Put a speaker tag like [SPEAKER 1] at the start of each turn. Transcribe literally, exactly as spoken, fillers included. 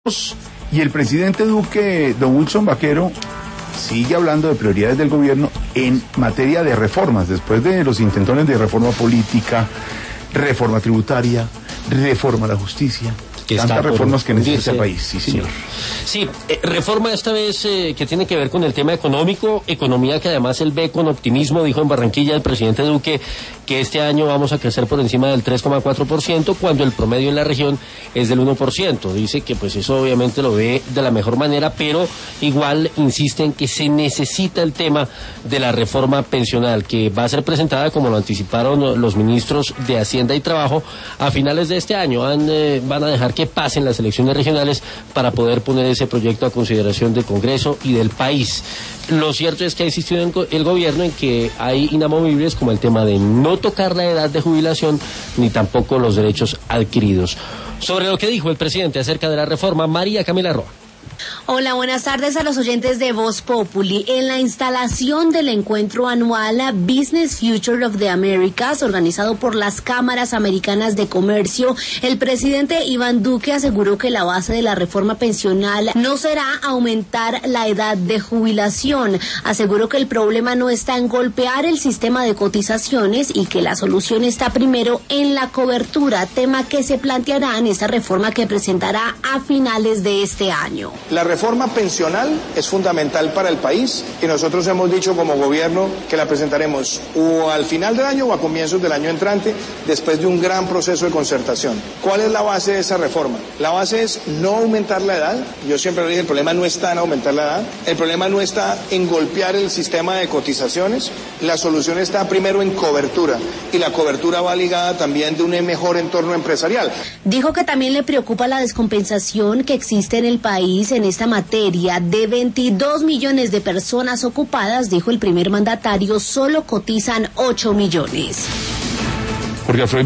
[SPEAKER 1] Y el presidente Duque, don Wilson Vaquero, sigue hablando de prioridades del gobierno en materia de reformas, después de los intentones de reforma política, reforma tributaria, reforma a la justicia. Que tantas reformas que necesita el país, sí señor.
[SPEAKER 2] Sí, sí eh, reforma esta vez eh, que tiene que ver con el tema económico, economía que además él ve con optimismo, dijo en Barranquilla el presidente Duque que este año vamos a crecer por encima del tres coma cuatro por ciento cuando el promedio en la región es del uno por ciento. Dice que pues eso obviamente lo ve de la mejor manera, pero igual insiste en que se necesita el tema de la reforma pensional, que va a ser presentada, como lo anticiparon los ministros de Hacienda y Trabajo, a finales de este año. Van, eh, van a dejar que pasen las elecciones regionales para poder poner ese proyecto a consideración del Congreso y del país. Lo cierto es que ha insistido el gobierno en que hay inamovibles como el tema de no tocar la edad de jubilación ni tampoco los derechos adquiridos. Sobre lo que dijo el presidente acerca de la reforma, María Camila Roa.
[SPEAKER 3] Hola, buenas tardes a los oyentes de Voz Populi. En la instalación del encuentro anual Business Future of the Americas, organizado por las cámaras americanas de comercio, el presidente Iván Duque aseguró que la base de la reforma pensional no será aumentar la edad de jubilación. Aseguró que el problema no está en golpear el sistema de cotizaciones y que la solución está primero en la cobertura, tema que se planteará en esta reforma que presentará a finales de este año.
[SPEAKER 4] La reforma pensional es fundamental para el país y nosotros hemos dicho como gobierno que la presentaremos o al final del año o a comienzos del año entrante, después de un gran proceso de concertación. ¿Cuál es la base de esa reforma? La base es no aumentar la edad. Yo siempre le dije, el problema no está en aumentar la edad, el problema no está en golpear el sistema de cotizaciones, la solución está primero en cobertura y la cobertura va ligada también de un mejor entorno empresarial.
[SPEAKER 3] Dijo que también le preocupa la descompensación que existe en el país en esta materia. De veintidós millones de personas ocupadas, dijo el primer mandatario, solo cotizan ocho millones.
[SPEAKER 1] Jorge Alfredo